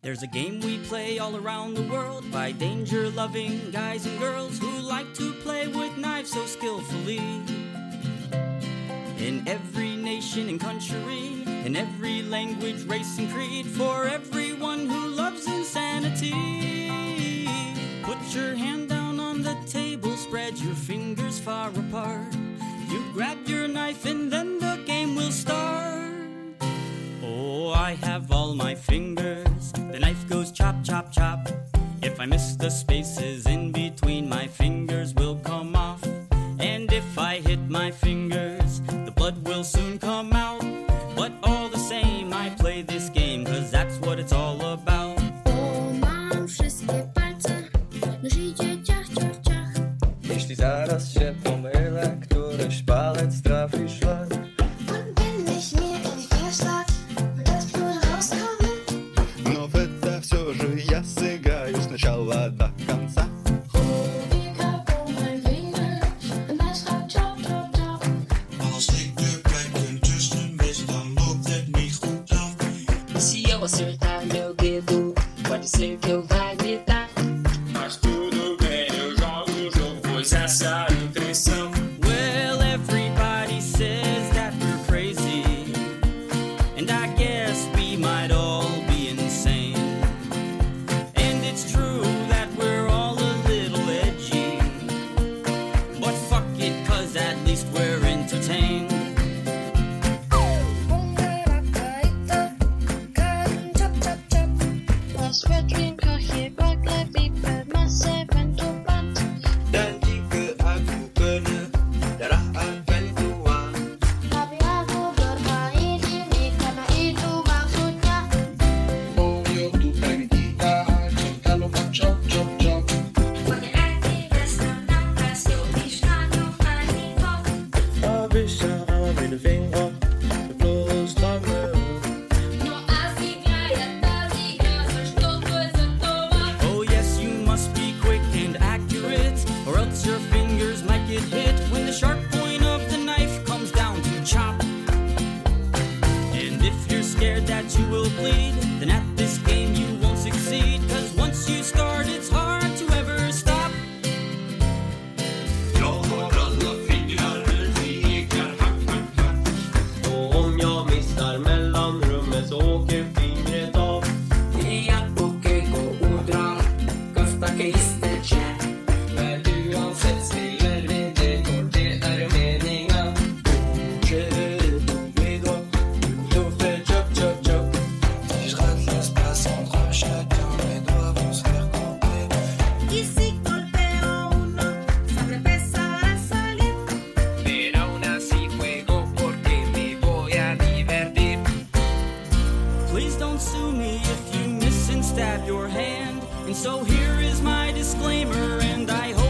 There's a game we play all around the world by danger-loving guys and girls who like to play with knives so skillfully. In every nation and country, in every language, race and creed, for everyone who loves insanity. Put your hand down on the table, spread your fingers far apart. You grab your knife and then the game will start. Oh, I have all my fingers. The knife goes chop, chop, chop. If I miss the spaces in between, my fingers will come off. And if I hit my fingers, the blood will soon come out. But all the same, I play this game, 'cause that's what it's all about. O, mam wszystkie palce, nóż idzie ciach, ciach, ciach. Jeśli zaraz się pomylę, któryś palec trafi szlak. Und wenn ich mir in die Finger schlag und das Blut rauskomme. Но в это все же я сыграю сначала до конца. Acertar meu dedo, pode ser que eu vai gritar. Mas tudo bem, eu jogo o jogo, pois essa é a intenção. Well, everybody says that we're crazy, and I guess we might all be insane. And it's true that we're all a little edgy, but fuck it, 'cause at least we're entertained. Dan jika aku kena, darah akan keluar. Tapi aku bermain ini karena itu maksudnya. Oh, eu tu pega guitarra, canta no chop, chop, chop. Avisa mina fingrar, det blåa strömmen. Oh yes, you must be quick and accurate, or else your fingers might get hit when the sharp point of the knife comes down to chop. And if you're scared that you will bleed, then at this game you won't succeed, 'cause once you start it's hard to ever stop. Jag har alla fingrar lika hack, hack, hack. Och om jag missar mellanrummet så åker fingret av. Jak pokiego udra, kasta keisteče. Men uansett spiller vi det, for det er meningen. Chop, chop, chop. Si je rate l'espace entre chacun, mes doigts vont se faire couper. Y si golpeo uno, sabré empezar a salir. Pero aún así juego porque me voy a divertir. Please don't sue me if you miss and stab your hand. And so here is my disclaimer, and I hope